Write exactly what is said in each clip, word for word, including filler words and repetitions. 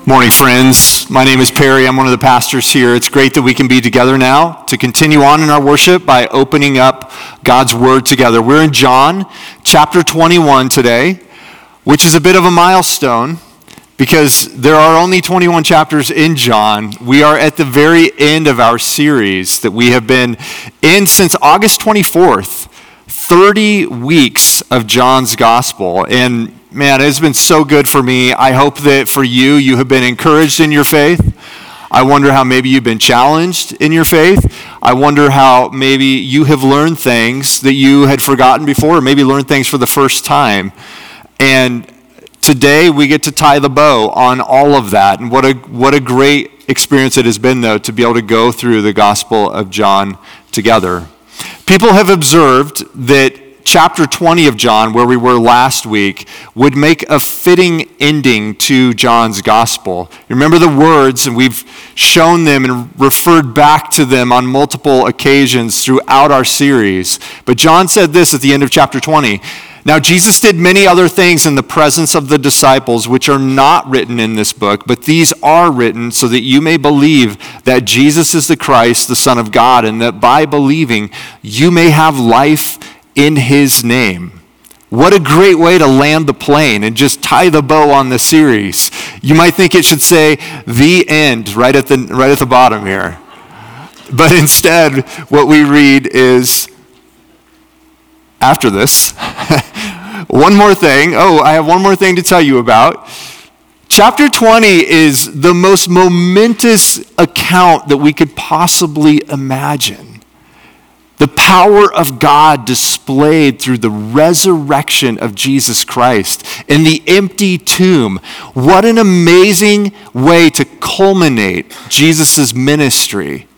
Morning, friends. My name is Perry. I'm one of the pastors here. It's great that we can be together now to continue on in our worship by opening up God's Word together. We're in John chapter twenty-one today, which is a bit of a milestone because there are only twenty-one chapters in John. We are at the very end of our series that we have been in since August twenty-fourth, thirty weeks of John's Gospel. And man, it's been so good for me. I hope that for you, you have been encouraged in your faith. I wonder how maybe you've been challenged in your faith. I wonder how maybe you have learned things that you had forgotten before, or maybe learned things for the first time. And today we get to tie the bow on all of that. And what a what a great experience it has been, though, to be able to go through the Gospel of John together. People have observed that chapter twenty of John, where we were last week, would make a fitting ending to John's gospel. Remember the words, and we've shown them and referred back to them on multiple occasions throughout our series. But John said this at the end of chapter twenty. Now Jesus did many other things in the presence of the disciples, which are not written in this book, but these are written so that you may believe that Jesus is the Christ, the Son of God, and that by believing you may have life in his name. What a great way to land the plane and just tie the bow on the series. You might think it should say the end right at the right at the bottom here. But instead, what we read is after this, one more thing. Oh, I have one more thing to tell you about. Chapter twenty is the most momentous account that we could possibly imagine. The power of God displayed through the resurrection of Jesus Christ in the empty tomb. What an amazing way to culminate Jesus' ministry.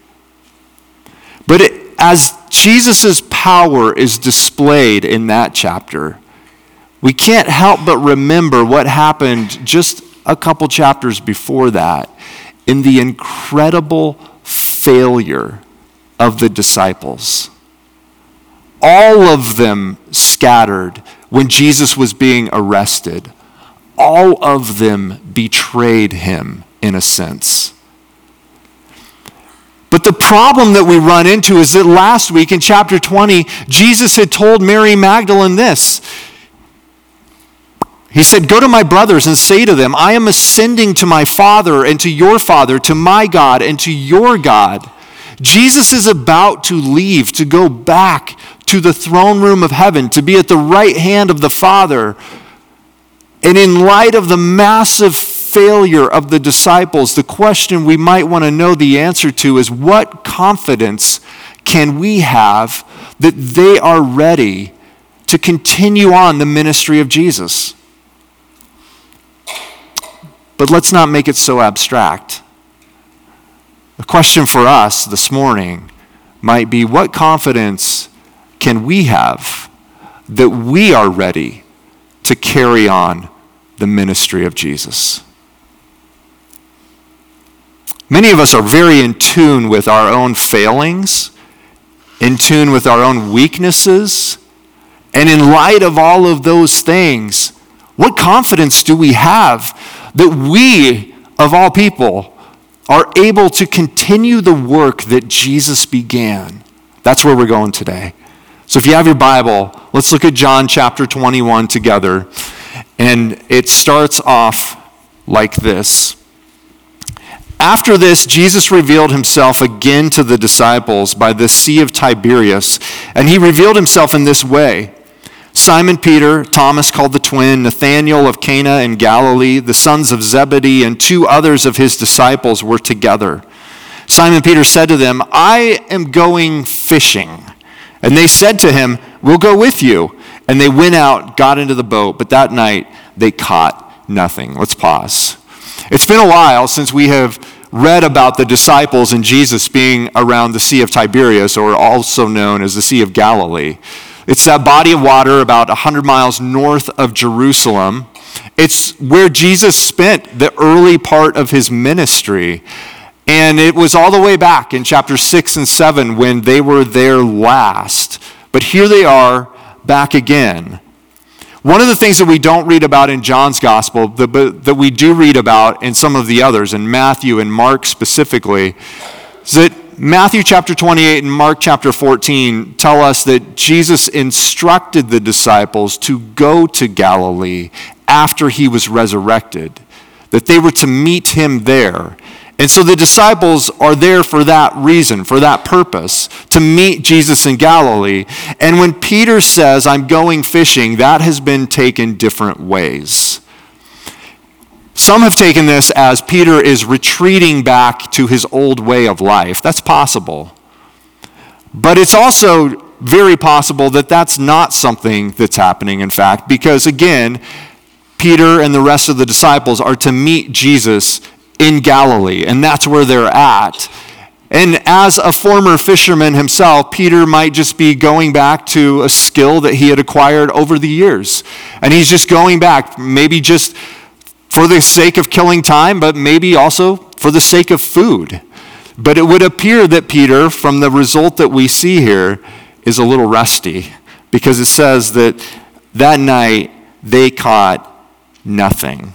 But it, as Jesus' power is displayed in that chapter, we can't help but remember what happened just a couple chapters before that in the incredible failure of the disciples. All of them scattered when Jesus was being arrested. All of them betrayed him in a sense. But the problem that we run into is that last week in chapter twenty, Jesus had told Mary Magdalene this. He said, "Go to my brothers and say to them, I am ascending to my Father and to your Father, to my God and to your God." Jesus is about to leave, to go back to the throne room of heaven, to be at the right hand of the Father. And in light of the massive failure of the disciples, the question we might want to know the answer to is, what confidence can we have that they are ready to continue on the ministry of Jesus? But let's not make it so abstract. The question for us this morning might be, what confidence can we have that we are ready to carry on the ministry of Jesus? Many of us are very in tune with our own failings, in tune with our own weaknesses, and in light of all of those things, what confidence do we have that we, of all people, are able to continue the work that Jesus began? That's where we're going today. So if you have your Bible, let's look at John chapter twenty-one together. And it starts off like this. After this, Jesus revealed himself again to the disciples by the Sea of Tiberias, and he revealed himself in this way. Simon Peter, Thomas called the twin, Nathanael of Cana in Galilee, the sons of Zebedee, and two others of his disciples were together. Simon Peter said to them, I am going fishing. And they said to him, we'll go with you. And they went out, got into the boat, but that night they caught nothing. Let's pause. It's been a while since we have read about the disciples and Jesus being around the Sea of Tiberias, or also known as the Sea of Galilee. It's that body of water about one hundred miles north of Jerusalem. It's where Jesus spent the early part of his ministry. And it was all the way back in chapter six and seven when they were there last. But here they are back again. One of the things that we don't read about in John's gospel, but that we do read about in some of the others, in Matthew and Mark specifically, is that Matthew chapter twenty-eight and Mark chapter fourteen tell us that Jesus instructed the disciples to go to Galilee after he was resurrected, that they were to meet him there. And so the disciples are there for that reason, for that purpose, to meet Jesus in Galilee. And when Peter says, I'm going fishing, that has been taken different ways. Some have taken this as Peter is retreating back to his old way of life. That's possible. But it's also very possible that that's not something that's happening, in fact, because again, Peter and the rest of the disciples are to meet Jesus in Galilee, and that's where they're at. And as a former fisherman himself, Peter might just be going back to a skill that he had acquired over the years. And he's just going back, maybe just for the sake of killing time, but maybe also for the sake of food. But it would appear that Peter, from the result that we see here, is a little rusty, because it says that that night they caught nothing.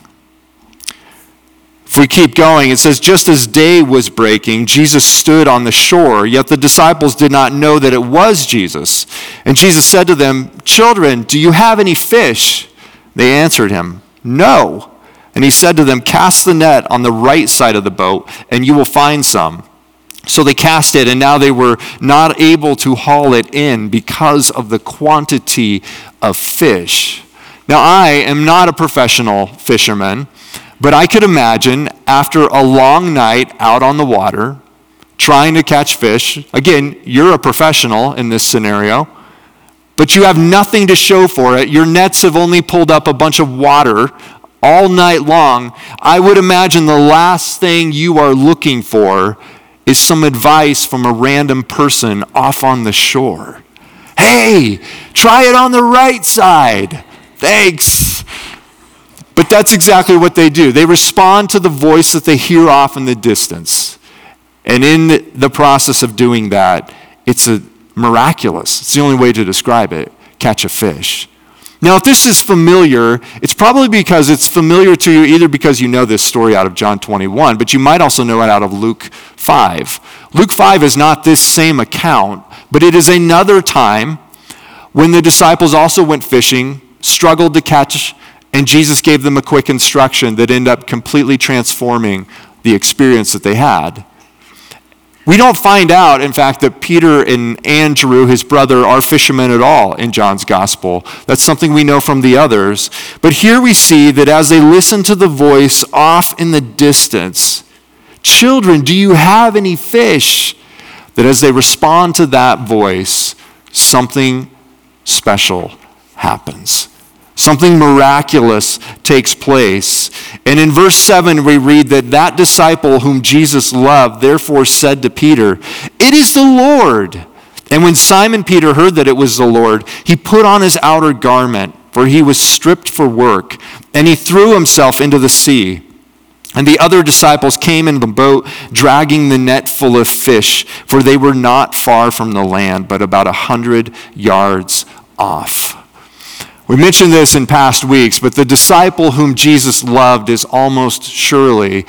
If we keep going, it says, just as day was breaking, Jesus stood on the shore, yet the disciples did not know that it was Jesus. And Jesus said to them, children, do you have any fish? They answered him, no. And he said to them, cast the net on the right side of the boat, and you will find some. So they cast it, and now they were not able to haul it in because of the quantity of fish. Now, I am not a professional fisherman, but I could imagine after a long night out on the water, trying to catch fish. Again, you're a professional in this scenario, but you have nothing to show for it. Your nets have only pulled up a bunch of water all night long. I would imagine the last thing you are looking for is some advice from a random person off on the shore. Hey, try it on the right side. Thanks. But that's exactly what they do. They respond to the voice that they hear off in the distance. And in the process of doing that, it's a miraculous, it's the only way to describe it, catch a fish. Now, if this is familiar, it's probably because it's familiar to you either because you know this story out of John twenty-one, but you might also know it out of Luke five. Luke five is not this same account, but it is another time when the disciples also went fishing, struggled to catch, and Jesus gave them a quick instruction that ended up completely transforming the experience that they had. We don't find out, in fact, that Peter and Andrew, his brother, are fishermen at all in John's gospel. That's something we know from the others. But here we see that as they listen to the voice off in the distance, children, do you have any fish? That as they respond to that voice, something special happens. Something miraculous takes place. And in verse seven, we read that that disciple whom Jesus loved therefore said to Peter, it is the Lord. And when Simon Peter heard that it was the Lord, he put on his outer garment, for he was stripped for work, and he threw himself into the sea. And the other disciples came in the boat, dragging the net full of fish, for they were not far from the land, but about a hundred yards off. We mentioned this in past weeks, but the disciple whom Jesus loved is almost surely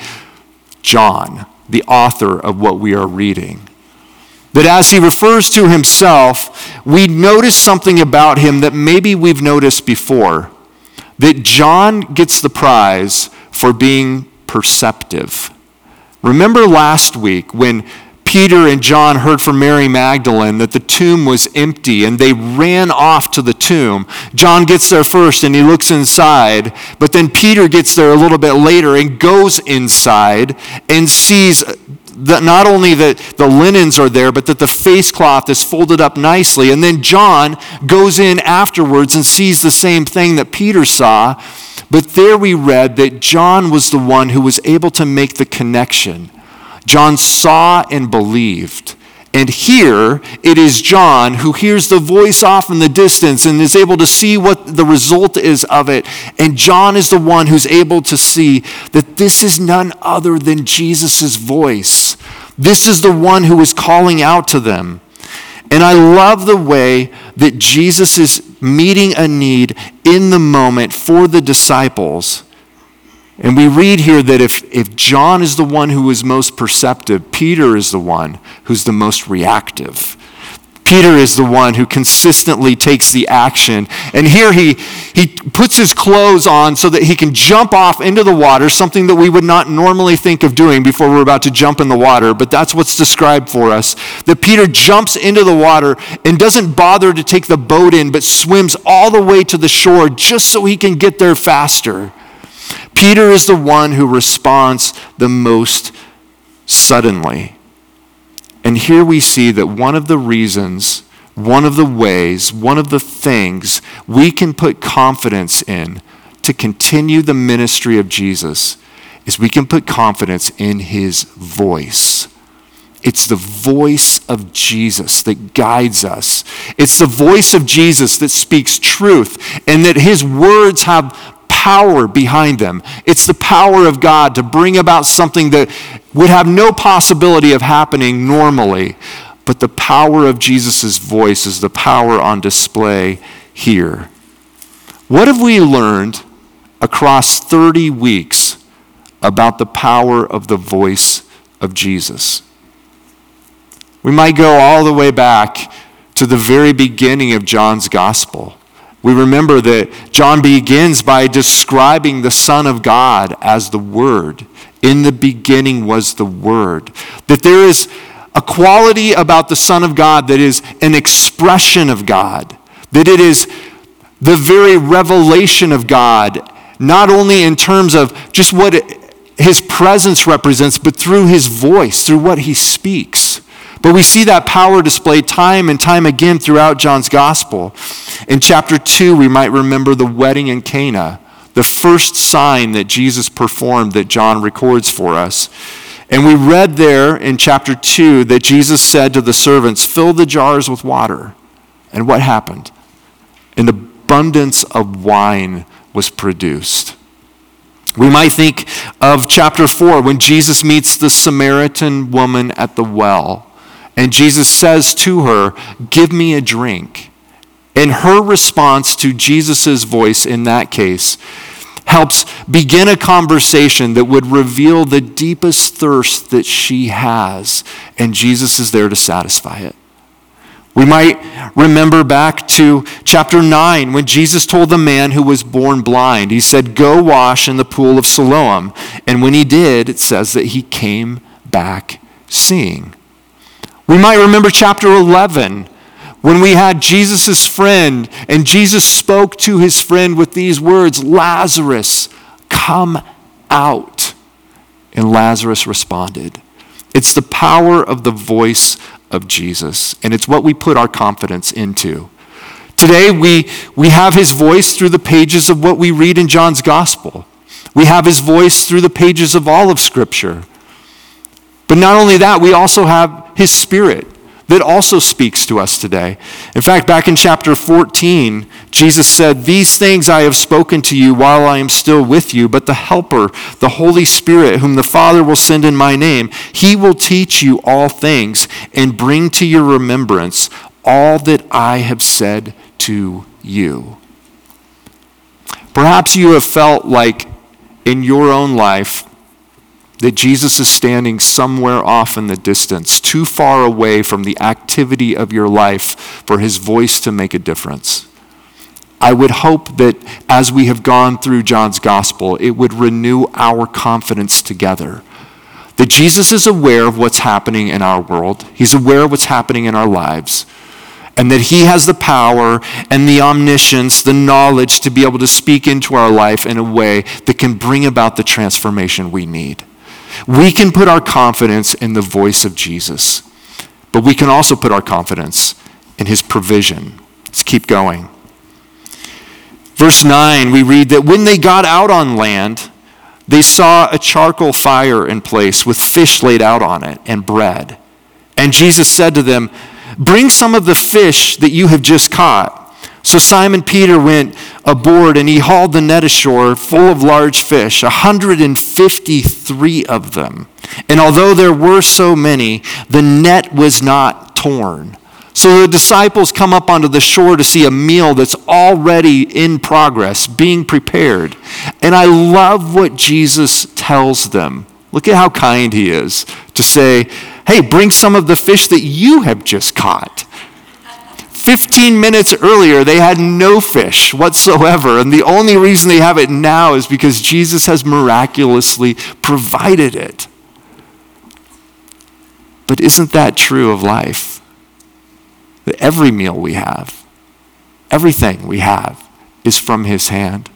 John, the author of what we are reading. That as he refers to himself, we notice something about him that maybe we've noticed before. That John gets the prize for being perceptive. Remember last week when Peter and John heard from Mary Magdalene that the tomb was empty and they ran off to the tomb. John gets there first and he looks inside, but then Peter gets there a little bit later and goes inside and sees that not only that the linens are there, but that the face cloth is folded up nicely. And then John goes in afterwards and sees the same thing that Peter saw. But there we read that John was the one who was able to make the connection. John saw and believed. And here it is John who hears the voice off in the distance and is able to see what the result is of it. And John is the one who's able to see that this is none other than Jesus' voice. This is the one who is calling out to them. And I love the way that Jesus is meeting a need in the moment for the disciples. And we read here that if, if John is the one who is most perceptive, Peter is the one who's the most reactive. Peter is the one who consistently takes the action. And here he, he puts his clothes on so that he can jump off into the water, something that we would not normally think of doing before we're about to jump in the water, but that's what's described for us. That Peter jumps into the water and doesn't bother to take the boat in, but swims all the way to the shore just so he can get there faster. Peter is the one who responds the most suddenly. And here we see that one of the reasons, one of the ways, one of the things we can put confidence in to continue the ministry of Jesus is we can put confidence in his voice. It's the voice of Jesus that guides us. It's the voice of Jesus that speaks truth, and that his words have power behind them. It's the power of God to bring about something that would have no possibility of happening normally. But the power of Jesus' voice is the power on display here. What have we learned across thirty weeks about the power of the voice of Jesus? We might go all the way back to the very beginning of John's gospel. We remember that John begins by describing the Son of God as the Word. In the beginning was the Word. That there is a quality about the Son of God that is an expression of God. That it is the very revelation of God, not only in terms of just what it, his presence represents, but through his voice, through what he speaks. But we see that power displayed time and time again throughout John's gospel. In chapter two, we might remember the wedding in Cana, the first sign that Jesus performed that John records for us. And we read there in chapter two that Jesus said to the servants, "Fill the jars with water." And what happened? An abundance of wine was produced. We might think of chapter four when Jesus meets the Samaritan woman at the well. And Jesus says to her, "Give me a drink." And her response to Jesus' voice in that case helps begin a conversation that would reveal the deepest thirst that she has. And Jesus is there to satisfy it. We might remember back to chapter nine when Jesus told the man who was born blind, he said, "Go wash in the pool of Siloam." And when he did, it says that he came back seeing. We might remember chapter eleven when we had Jesus' friend and Jesus spoke to his friend with these words, "Lazarus, come out." And Lazarus responded. It's the power of the voice of Jesus, and it's what we put our confidence into. Today we, we have his voice through the pages of what we read in John's gospel. We have his voice through the pages of all of Scripture. But not only that, we also have his Spirit that also speaks to us today. In fact, back in chapter fourteen, Jesus said, "These things I have spoken to you while I am still with you, but the Helper, the Holy Spirit, whom the Father will send in my name, he will teach you all things and bring to your remembrance all that I have said to you." Perhaps you have felt like in your own life that Jesus is standing somewhere off in the distance, too far away from the activity of your life for his voice to make a difference. I would hope that as we have gone through John's gospel, it would renew our confidence together. That Jesus is aware of what's happening in our world. He's aware of what's happening in our lives. And that he has the power and the omniscience, the knowledge to be able to speak into our life in a way that can bring about the transformation we need. We can put our confidence in the voice of Jesus, but we can also put our confidence in his provision. Let's keep going. Verse nine, we read that when they got out on land, they saw a charcoal fire in place with fish laid out on it and bread. And Jesus said to them, "Bring some of the fish that you have just caught." So Simon Peter went aboard and he hauled the net ashore full of large fish, one hundred fifty-three of them. And although there were so many, the net was not torn. So the disciples come up onto the shore to see a meal that's already in progress, being prepared. And I love what Jesus tells them. Look at how kind he is to say, hey, bring some of the fish that you have just caught. Fifteen minutes earlier, they had no fish whatsoever. And the only reason they have it now is because Jesus has miraculously provided it. But isn't that true of life? That every meal we have, everything we have, is from his hand.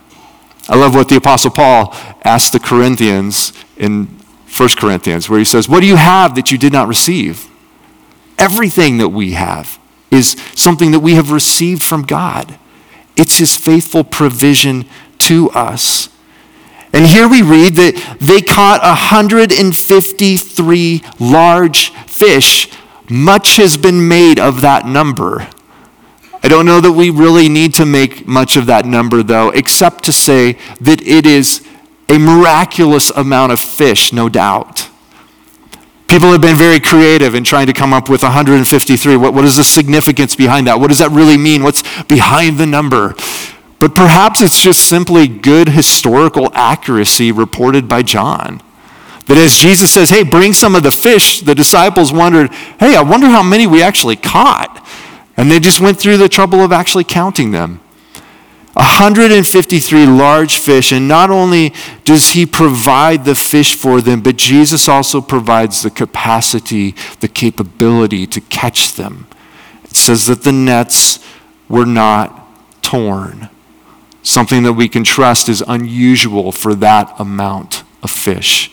I love what the Apostle Paul asked the Corinthians in First Corinthians, where he says, what do you have that you did not receive? Everything that we have is something that we have received from God. It's his faithful provision to us. And here we read that they caught one hundred fifty-three large fish. Much has been made of that number. I don't know that we really need to make much of that number, though, except to say that it is a miraculous amount of fish, no doubt. People have been very creative in trying to come up with one hundred fifty-three. What, what is the significance behind that? What does that really mean? What's behind the number? But perhaps it's just simply good historical accuracy reported by John. That as Jesus says, hey, bring some of the fish, the disciples wondered, hey, I wonder how many we actually caught. And they just went through the trouble of actually counting them. one hundred fifty-three large fish, and not only does he provide the fish for them, but Jesus also provides the capacity, the capability to catch them. It says that the nets were not torn. Something that we can trust is unusual for that amount of fish.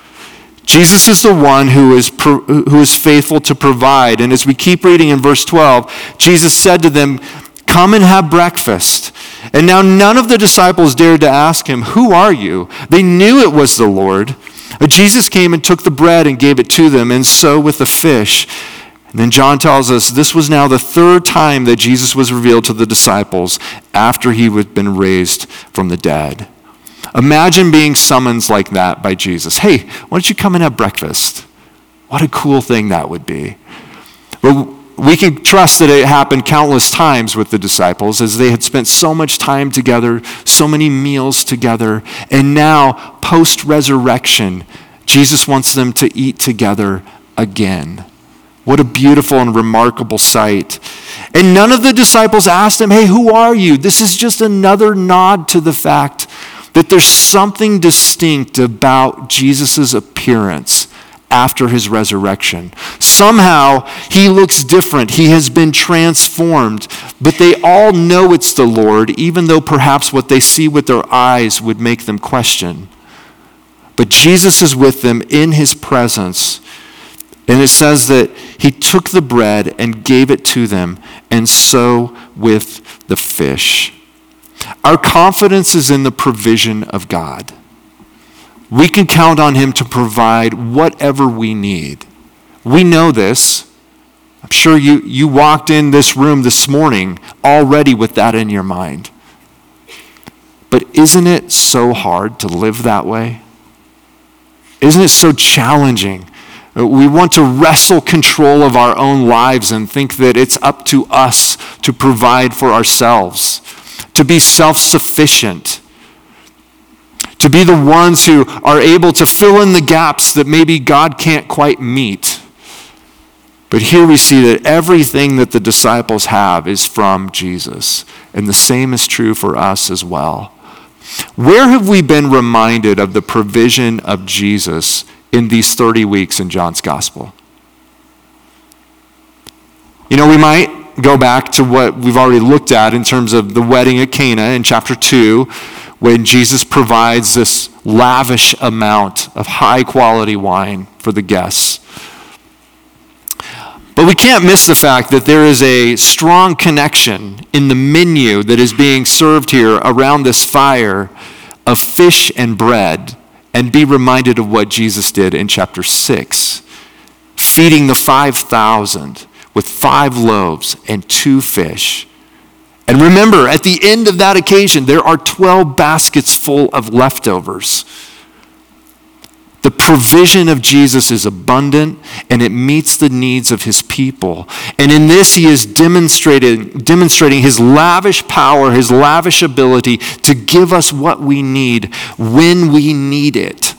Jesus is the one who is pro- who is faithful to provide. And as we keep reading in verse twelve, Jesus said to them, come and have breakfast. And now none of the disciples dared to ask him, who are you? They knew it was the Lord. But Jesus came and took the bread and gave it to them, and so with the fish. And then John tells us this was now the third time that Jesus was revealed to the disciples after he had been raised from the dead. Imagine being summoned like that by Jesus. Hey, why don't you come and have breakfast? What a cool thing that would be. But we can trust that it happened countless times with the disciples as they had spent so much time together, so many meals together, and now, post-resurrection, Jesus wants them to eat together again. What a beautiful and remarkable sight. And none of the disciples asked him, hey, who are you? This is just another nod to the fact that there's something distinct about Jesus' appearance after his resurrection. Somehow, he looks different. He has been transformed. But they all know it's the Lord, even though perhaps what they see with their eyes would make them question. But Jesus is with them in his presence. And it says that he took the bread and gave it to them, and so with the fish. Our confidence is in the provision of God. We can count on him to provide whatever we need. We know this. I'm sure you, you walked in this room this morning already with that in your mind. But isn't it so hard to live that way? Isn't it so challenging? We want to wrestle control of our own lives and think that it's up to us to provide for ourselves, to be self-sufficient, to be the ones who are able to fill in the gaps that maybe God can't quite meet. But here we see that everything that the disciples have is from Jesus, and the same is true for us as well. Where have we been reminded of the provision of Jesus in these thirty weeks in John's gospel? You know, we might go back to what we've already looked at in terms of the wedding at Cana in chapter two, when Jesus provides this lavish amount of high quality wine for the guests. But we can't miss the fact that there is a strong connection in the menu that is being served here around this fire of fish and bread, and be reminded of what Jesus did in chapter six, feeding the five thousand with five loaves and two fish. And remember, at the end of that occasion, there are twelve baskets full of leftovers. The provision of Jesus is abundant, and it meets the needs of his people. And in this, he is demonstrated, demonstrating his lavish power, his lavish ability to give us what we need when we need it.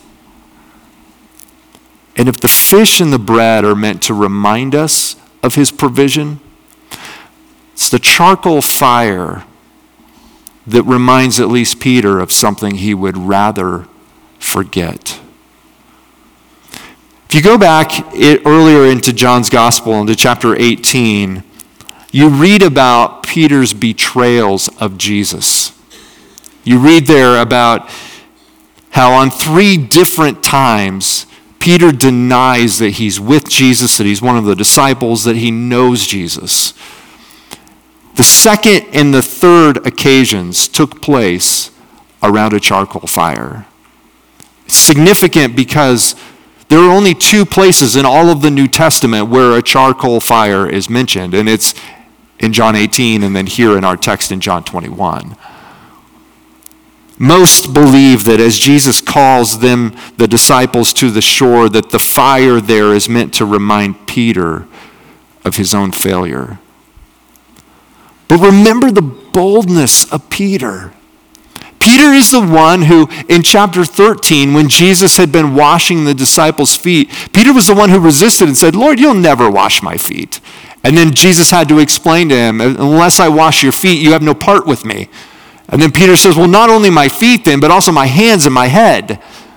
And if the fish and the bread are meant to remind us of his provision, it's the charcoal fire that reminds at least Peter of something he would rather forget. If you go back it, earlier into John's Gospel, into chapter eighteen, you read about Peter's betrayals of Jesus. You read there about how on three different times Peter denies that he's with Jesus, that he's one of the disciples, that he knows Jesus. The second and the third occasions took place around a charcoal fire. It's significant because there are only two places in all of the New Testament where a charcoal fire is mentioned, and it's in John eighteen and then here in our text in John twenty-one. Most believe that as Jesus calls them, the disciples, to the shore, that the fire there is meant to remind Peter of his own failure. But remember the boldness of Peter. Peter is the one who, in chapter thirteen, when Jesus had been washing the disciples' feet, Peter was the one who resisted and said, "Lord, you'll never wash my feet." And then Jesus had to explain to him, "Unless I wash your feet, you have no part with me." And then Peter says, "Well, not only my feet then, but also my hands and my head."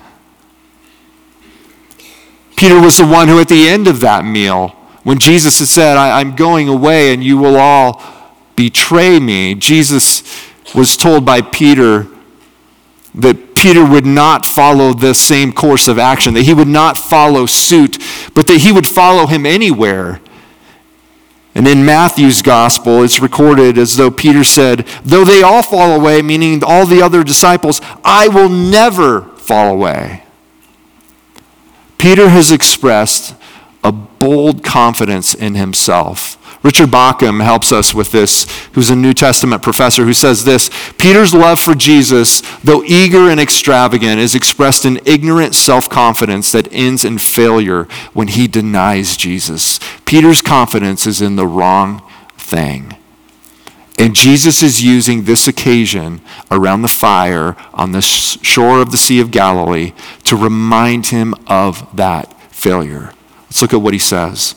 Peter was the one who at the end of that meal, when Jesus had said, I, I'm going away and you will all betray me, Jesus was told by Peter that Peter would not follow the same course of action, that he would not follow suit, but that he would follow him anywhere. And in Matthew's gospel, it's recorded as though Peter said, "Though they all fall away," meaning all the other disciples, "I will never fall away." Peter has expressed a bold confidence in himself. Richard Bauckham helps us with this, who's a New Testament professor, who says this: Peter's love for Jesus, though eager and extravagant, is expressed in ignorant self-confidence that ends in failure when he denies Jesus. Peter's confidence is in the wrong thing. And Jesus is using this occasion around the fire on the shore of the Sea of Galilee to remind him of that failure. Let's look at what he says.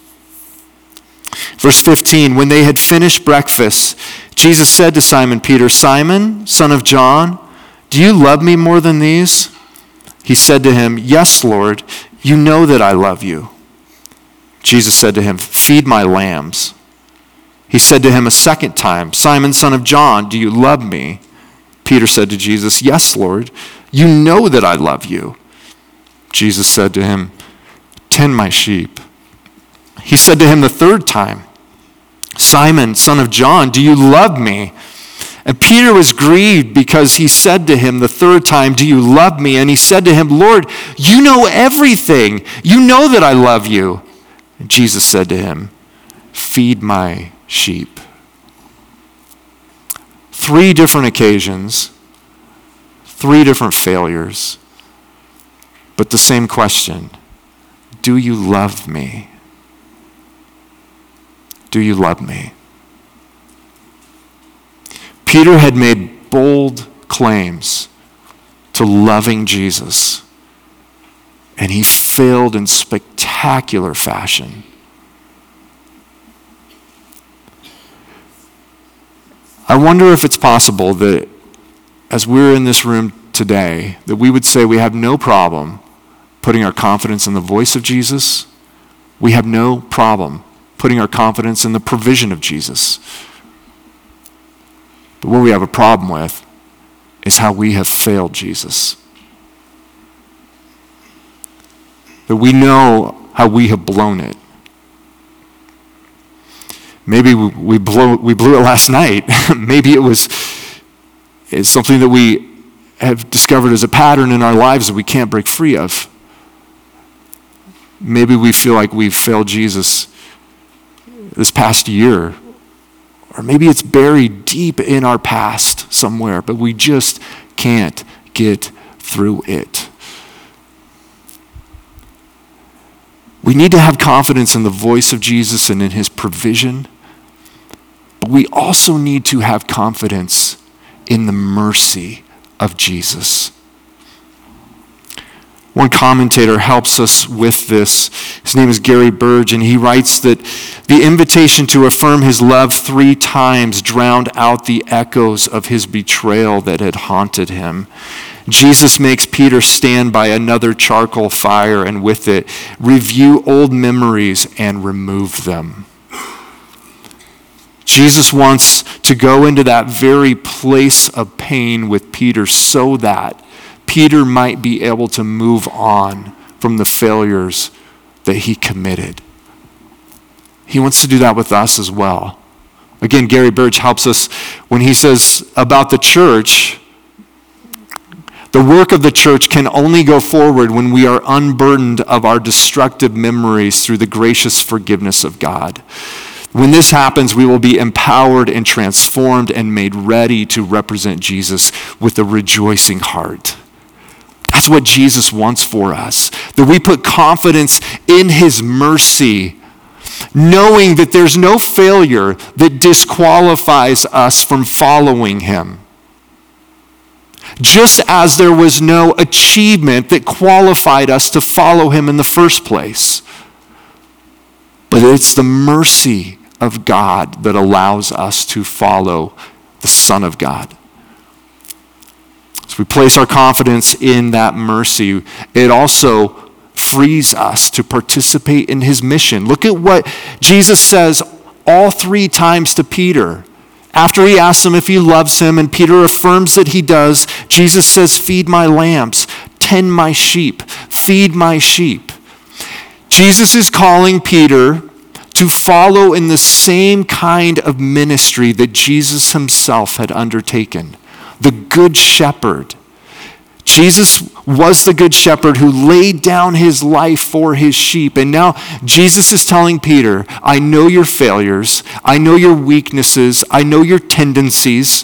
Verse fifteen, when they had finished breakfast, Jesus said to Simon Peter, "Simon, son of John, do you love me more than these?" He said to him, "Yes, Lord, you know that I love you." Jesus said to him, "Feed my lambs." He said to him a second time, "Simon, son of John, do you love me?" Peter said to Jesus, "Yes, Lord, you know that I love you." Jesus said to him, "Tend my sheep." He said to him the third time, "Simon, son of John, do you love me?" And Peter was grieved because he said to him the third time, "Do you love me?" And he said to him, "Lord, you know everything. You know that I love you." And Jesus said to him, "Feed my sheep." Three different occasions, three different failures, but the same question: do you love me? Do you love me? Peter had made bold claims to loving Jesus, and he failed in spectacular fashion. I wonder if it's possible that as we're in this room today, that we would say we have no problem putting our confidence in the voice of Jesus. We have no problem putting our confidence in the provision of Jesus. But what we have a problem with is how we have failed Jesus. That we know how we have blown it. Maybe we blew, we blew it last night. Maybe it was it's something that we have discovered as a pattern in our lives that we can't break free of. Maybe we feel like we've failed Jesus this past year, or maybe it's buried deep in our past somewhere, but we just can't get through it. We need to have confidence in the voice of Jesus and in his provision. But we also need to have confidence in the mercy of Jesus. One commentator helps us with this. His name is Gary Burge, and he writes that the invitation to affirm his love three times drowned out the echoes of his betrayal that had haunted him. Jesus makes Peter stand by another charcoal fire and with it review old memories and remove them. Jesus wants to go into that very place of pain with Peter so that Peter might be able to move on from the failures that he committed. He wants to do that with us as well. Again, Gary Burge helps us when he says about the church, the work of the church can only go forward when we are unburdened of our destructive memories through the gracious forgiveness of God. When this happens, we will be empowered and transformed and made ready to represent Jesus with a rejoicing heart. That's what Jesus wants for us, that we put confidence in his mercy, knowing that there's no failure that disqualifies us from following him. Just as there was no achievement that qualified us to follow him in the first place. But it's the mercy of God that allows us to follow the Son of God. We place our confidence in that mercy. It also frees us to participate in his mission. Look at what Jesus says all three times to Peter. After he asks him if he loves him, and Peter affirms that he does, Jesus says, feed my lambs, tend my sheep, feed my sheep. Jesus is calling Peter to follow in the same kind of ministry that Jesus himself had undertaken. The good shepherd. Jesus was the good shepherd who laid down his life for his sheep. And now Jesus is telling Peter, I know your failures. I know your weaknesses. I know your tendencies.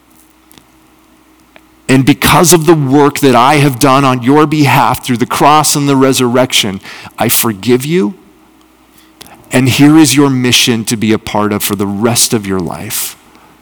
And because of the work that I have done on your behalf through the cross and the resurrection, I forgive you. And here is your mission to be a part of for the rest of your life.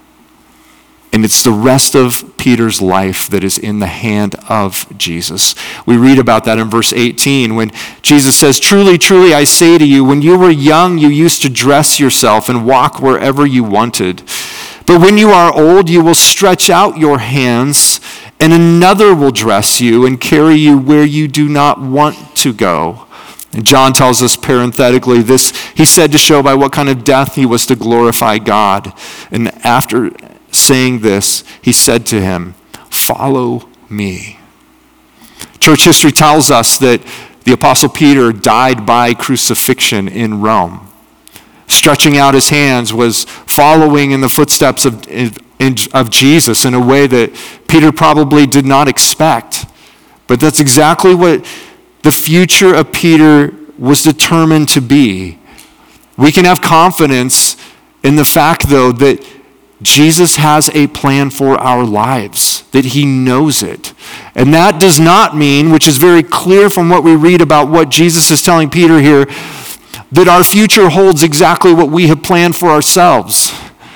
And it's the rest of Peter's life that is in the hand of Jesus. We read about that in verse eighteen when Jesus says, truly, truly, I say to you, when you were young, you used to dress yourself and walk wherever you wanted. But when you are old, you will stretch out your hands, and another will dress you and carry you where you do not want to go. And John tells us parenthetically this, he said to show by what kind of death he was to glorify God. And after saying this, he said to him, follow me. Church history tells us that the Apostle Peter died by crucifixion in Rome. Stretching out his hands was following in the footsteps of, of Jesus in a way that Peter probably did not expect. But that's exactly what the future of Peter was determined to be. We can have confidence in the fact, though, that Jesus has a plan for our lives, that he knows it. And that does not mean, which is very clear from what we read about what Jesus is telling Peter here, that our future holds exactly what we have planned for ourselves.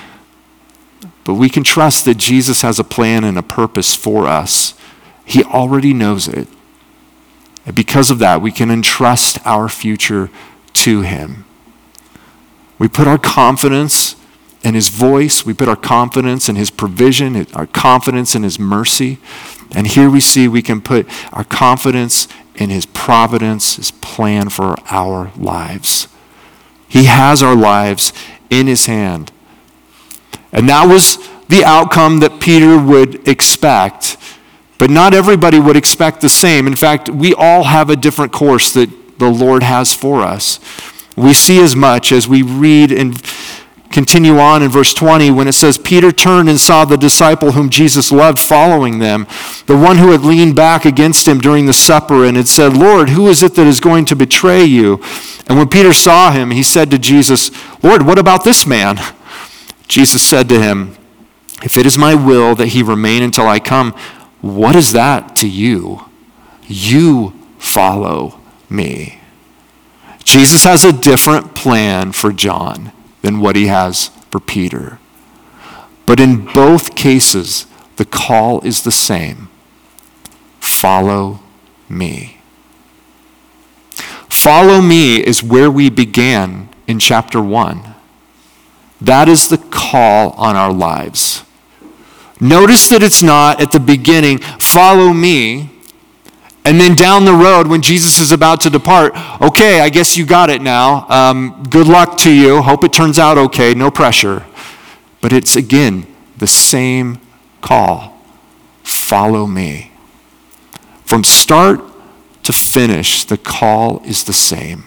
But we can trust that Jesus has a plan and a purpose for us. He already knows it. And because of that, we can entrust our future to him. We put our confidence in his voice. We put our confidence in his provision, our confidence in his mercy. And here we see we can put our confidence in his providence, his plan for our lives. He has our lives in his hand. And that was the outcome that Peter would expect. But not everybody would expect the same. In fact, we all have a different course that the Lord has for us. We see as much as we read and continue on in verse twenty when it says, Peter turned and saw the disciple whom Jesus loved following them, the one who had leaned back against him during the supper and had said, Lord, who is it that is going to betray you? And when Peter saw him, he said to Jesus, Lord, what about this man? Jesus said to him, if it is my will that he remain until I come, what is that to you? You follow me. Jesus has a different plan for John than what he has for Peter. But in both cases, the call is the same. Follow me. Follow me is where we began in chapter one. That is the call on our lives. Notice that it's not at the beginning, follow me, and then down the road when Jesus is about to depart, okay, I guess you got it now. Um, good luck to you. Hope it turns out okay. No pressure. But it's, again, the same call. Follow me. From start to finish, the call is the same.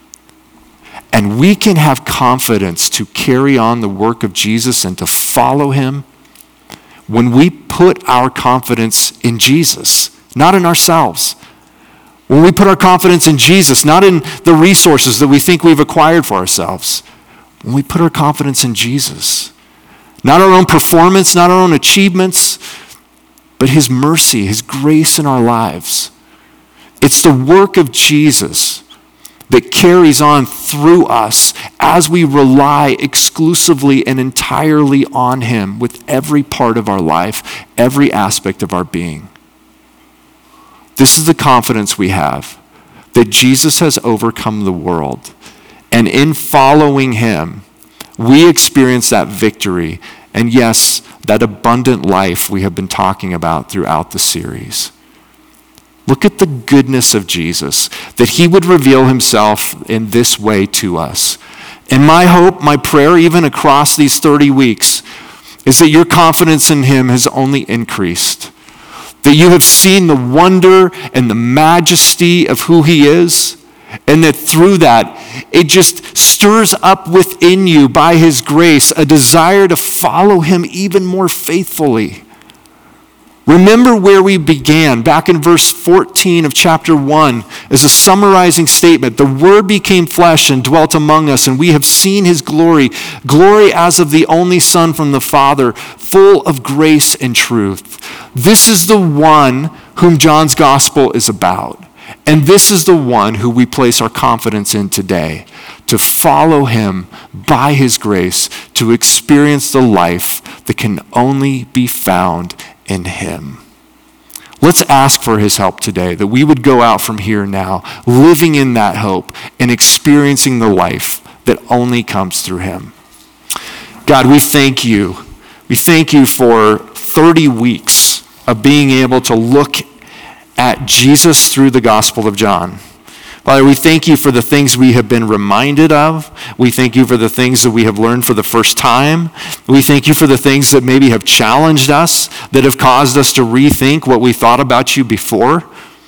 And we can have confidence to carry on the work of Jesus and to follow him when we put our confidence in Jesus, not in ourselves. When we put our confidence in Jesus, not in the resources that we think we've acquired for ourselves. When we put our confidence in Jesus, not our own performance, not our own achievements, but his mercy, his grace in our lives. It's the work of Jesus that carries on through us as we rely exclusively and entirely on him with every part of our life, every aspect of our being. This is the confidence we have, that Jesus has overcome the world. And in following him, we experience that victory. And yes, that abundant life we have been talking about throughout the series. Look at the goodness of Jesus, that he would reveal himself in this way to us. And my hope, my prayer, even across these thirty weeks, is that your confidence in him has only increased. That you have seen the wonder and the majesty of who he is, and that through that, it just stirs up within you by his grace a desire to follow him even more faithfully. Remember where we began, back in verse fourteen of chapter one, as a summarizing statement. The Word became flesh and dwelt among us, and we have seen his glory, glory as of the only Son from the Father, full of grace and truth. This is the one whom John's gospel is about. And this is the one who we place our confidence in today, to follow him by his grace, to experience the life that can only be found in him. Let's ask for his help today, that we would go out from here now, living in that hope and experiencing the life that only comes through him. God, we thank you. We thank you for thirty weeks of being able to look at Jesus through the Gospel of John. Father, we thank you for the things we have been reminded of. We thank you for the things that we have learned for the first time. We thank you for the things that maybe have challenged us, that have caused us to rethink what we thought about you before.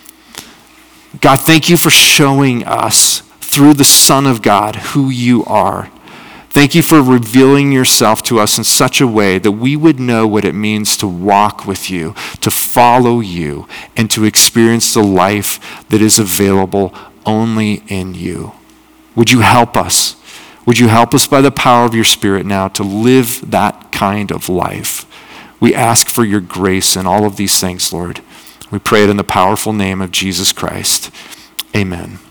God, thank you for showing us through the Son of God who you are. Thank you for revealing yourself to us in such a way that we would know what it means to walk with you, to follow you, and to experience the life that is available only in you. Would you help us? Would you help us by the power of your Spirit now to live that kind of life? We ask for your grace in all of these things, Lord. We pray it in the powerful name of Jesus Christ. Amen.